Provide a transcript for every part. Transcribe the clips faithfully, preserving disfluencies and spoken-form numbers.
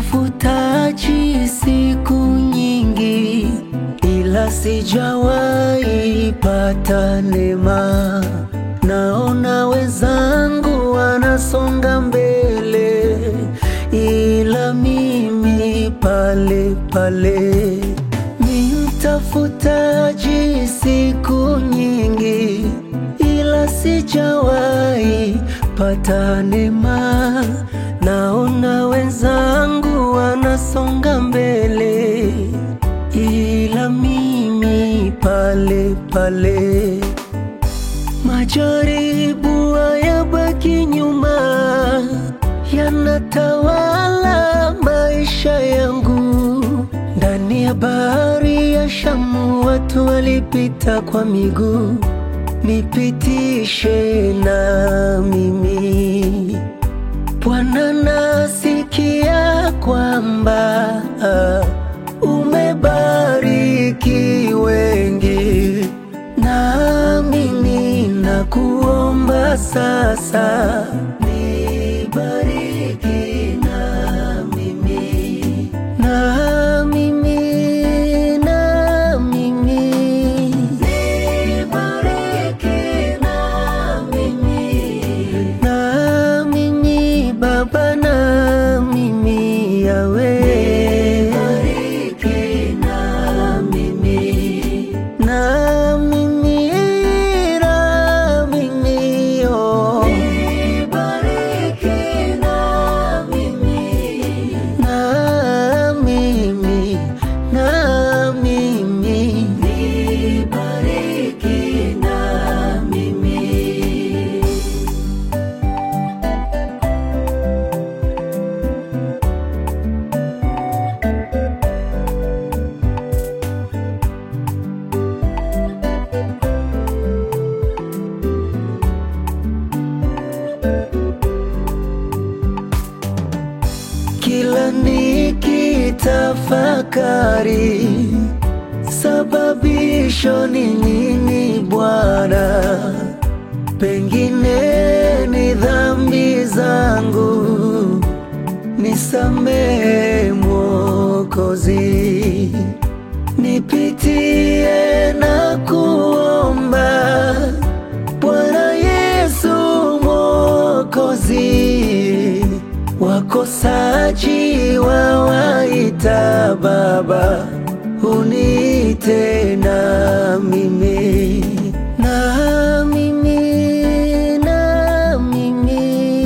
mtafutaji siku nyingi, ila sijawahi pata neema. Naona wenzangu wanasonga mbele, ila mimi pale pale. Ni mtafutaji siku nyingi, ila sijawahi pata neema. Naona wenzangu wanasonga mbele, ila mimi pale pale. Majaribu hayabaki nyuma, yanatawala maisha yangu. Ndani ya bahari ya Shamu watu walipita kwa miguu, nipitishe na mimi. Bwana, nasikia kwamba umebariki wengi, nami ninakuomba sasa, nibariki na mimi, na mimi, na mimi, nibariki na mimi, na mimi Baba, na mimi Yahweh, nibariki na mimi, na mimi, na mimi, oh, nibariki na mimi, na mimi, na mimi, nibariki na mimi. Kila nikitafakari sababisho ni nini Bwana, pengine ni dhambi zangu, nisamehe Mwokozi. Nipitie na kuomba Bwana Yesu Mwokozi. Wakosaji wawaita Baba, uniite na mimi, na mimi, na mimi,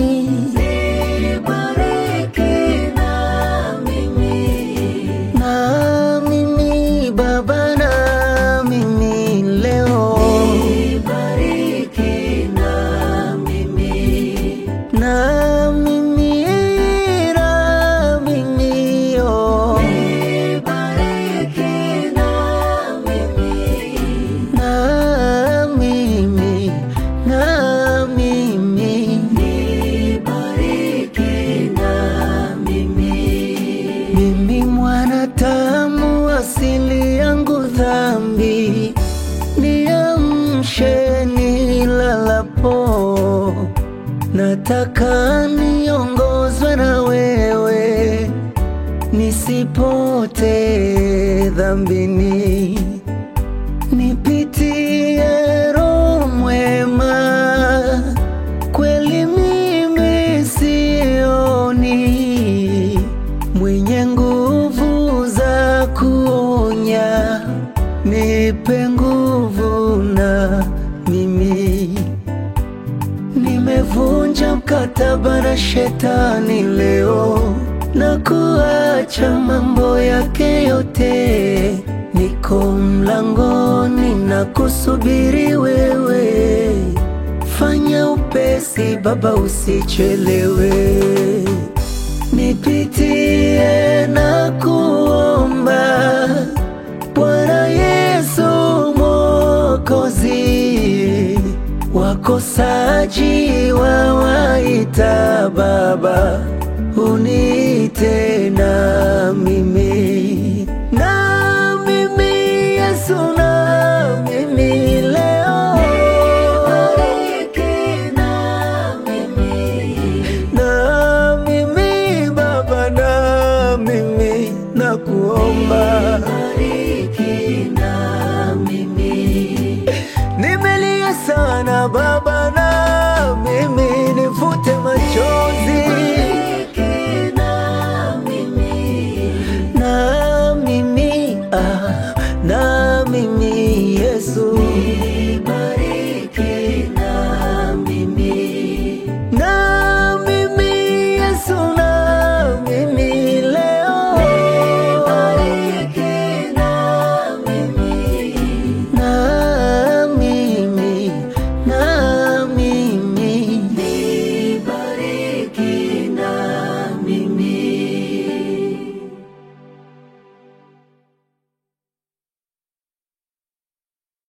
nibariki na mimi, na mimi Baba, na mimi leo, nibariki na mimi, na mimi, mimi mwanadamu, asili yangu dhambi, niamshe nilalapo. Nataka niongozwe na wewe, nisipotee dhambini. Nipitie Roho mwema, kweli mimi sioni, mwenye nguvu za kuonya, nipe nguvu na mimi. Nimevunja mkataba na shetani leo, na kuacha mambo yake yote. Niko mlangoni na kusubiri wewe, fanya upesi Baba, usichelewe. Nipitie na kuomba Bwana Yesu Mwokozi. Wakosaji wawaita Baba, uniite na mimi.